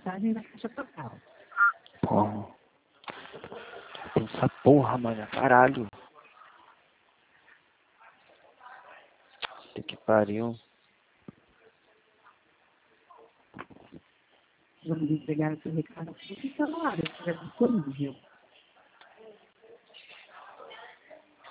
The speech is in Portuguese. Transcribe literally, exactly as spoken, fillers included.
mensagem da caixa postal. Porra. Tem essa porra, mano. Caralho. Puta que pariu. Vamos entregar esse recado aqui no celular, se estiver disponível.